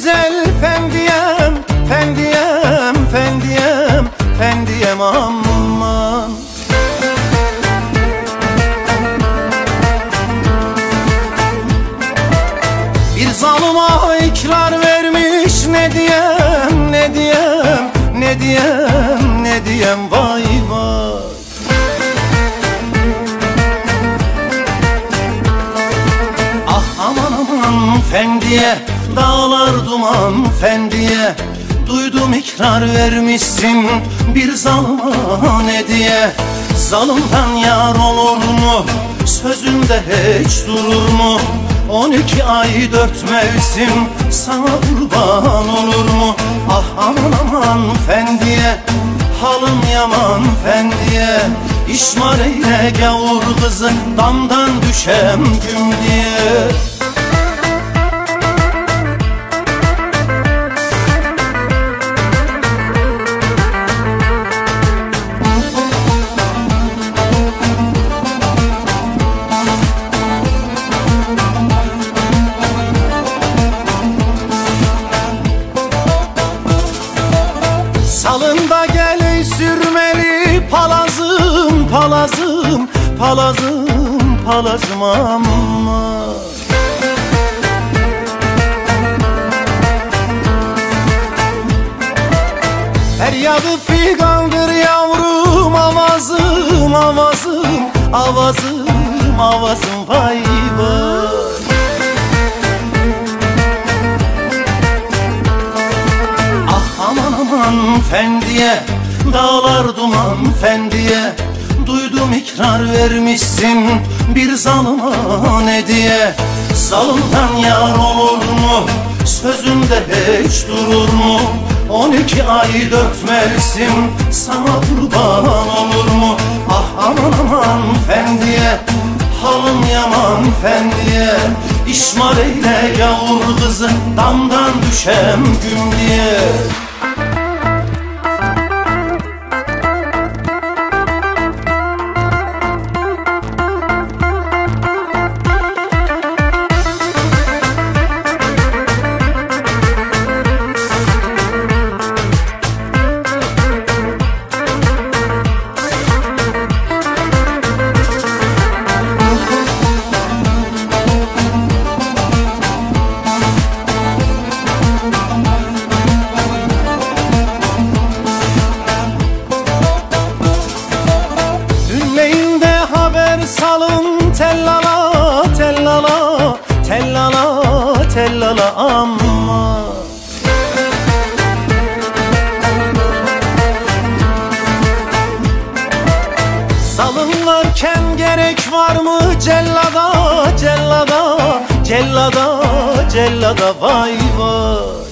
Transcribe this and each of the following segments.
güzel fendiyem, fendiyem, fendiyem, fendiyem aman. Bir zalıma ikrar vermiş, ne diyem, ne diyem, ne diyem, ne diyem, vay vay. Ah aman aman fendiye, dağlar duman fendiye, duydum ikrar vermişsin bir zalıma, ne diye. Zalımdan yar olur mu, sözünde hiç durur mu? 12 ay 4 mevsim sana kurban olur mu? Ah aman aman fendiye, halım yaman fendiye, İşmar eyle gavur kızı, damdan düşem güm diye. Salında gel sürmeli palazım, palazım, palazım, palazım amma. Feryadı figandır yavrum, avazım, avazım, avazım, avazım, vay vay. Aman aman fendiye, dağlar duman fendiye, duydum ikrar vermişsin bir zalıma, ne diye. Zalımdan yar olur mu, sözünde hiç durur mu? 12 ay 4 mevsim sana kurban olur mu? Ah aman aman fendiye, halım yaman fendiye, İşmar eyle gavur kızı, damdan düşem güm diye. Salın tellala, tellala, tellala, tellala amma. Salın varken gerek var mı cellada, cellada, cellada, cellada, vay vay.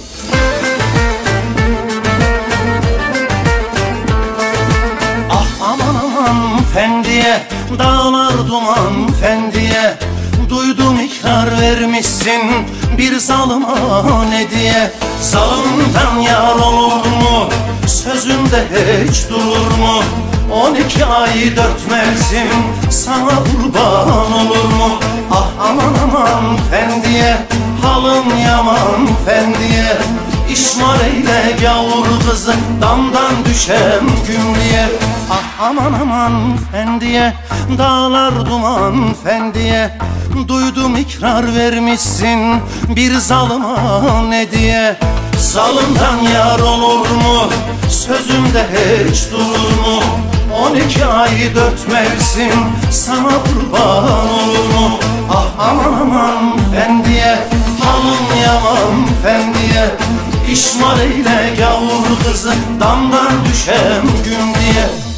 Fendiye, dağlar duman fendiye, duydum ikrar vermişsin bir zalıma, ne diye. Zalımdan yar olur mu, sözünde hiç durur mu? 12 ay 4 mevsim sana kurban olur mu? Ah aman aman fendiye, halım yaman fendiye, İşmar eyle gavur kızı, damdan düşem güm diye. Ah aman aman fendiye, dağlar duman fendiye, duydum ikrar vermişsin bir zalıma, ne diye. Zalımdan yar olur mu, sözümde hiç durur mu? 12 ay 4 mevsim sana kurban olur mu? Ah aman aman fendiye, halım yaman fendiye, İşmar eyle gavur kızı, damdan düşem güm diye.